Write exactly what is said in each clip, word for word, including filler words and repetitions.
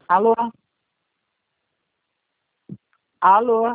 Alô? Alô?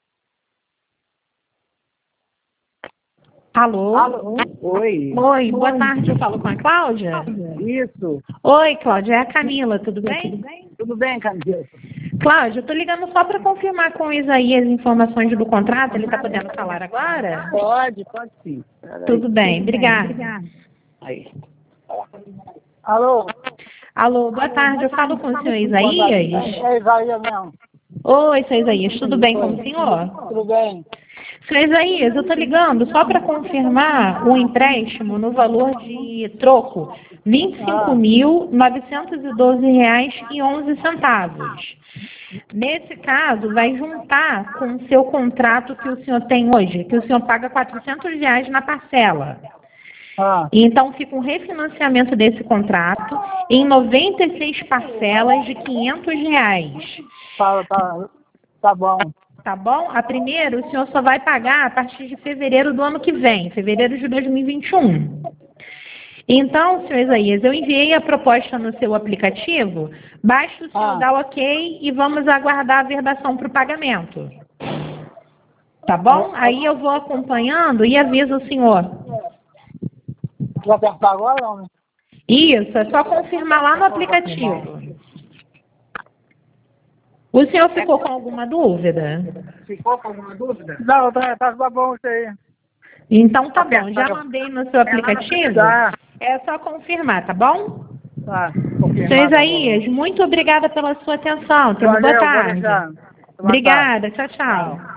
Alô? Alô? Oi. Oi, boa tarde, eu falo com a Cláudia? Isso. Oi, Cláudia, é a Camila, tudo bem? Tudo bem, Camila? Cláudia, eu tô ligando só para confirmar com o Isaías as informações do contrato, ele está podendo falar agora? Pode, pode sim. Tudo bem, obrigada. Aí. Alô? Alô, boa tarde, eu falo com o senhor Isaías? É Isaías mesmo. Oi, senhor Isaías, tudo bem com o senhor? Tudo bem? Senhor Isaías, eu estou ligando só para confirmar o empréstimo no valor de troco, vinte e cinco mil novecentos e doze reais e onze centavos. Nesse caso, vai juntar com o seu contrato que o senhor tem hoje, que o senhor paga quatrocentos reais na parcela. Ah, Então, fica um refinanciamento desse contrato em noventa e seis parcelas de quinhentos reais. tá, tá, tá bom. Tá bom? A primeira, o senhor só vai pagar a partir de fevereiro do ano que vem, fevereiro de dois mil e vinte e um. Então, senhor Isaías, eu enviei a proposta no seu aplicativo, basta o senhor Ah. dar ok e vamos aguardar a verbação para o pagamento. Tá bom? Aí eu vou acompanhando e aviso o senhor. Vou apertar agora, homem? Isso, é só confirmar lá no aplicativo. O senhor ficou com alguma dúvida? Ficou com alguma dúvida? Não, tá, tá bom isso aí. Então tá bom, já mandei no seu aplicativo. Tá. É só confirmar, tá bom? Tá. Senhor Isaías, muito obrigada pela sua atenção. Tenha uma boa Valeu, vou tarde. deixar. Boa tarde. Obrigada, tchau, tchau. Tchau.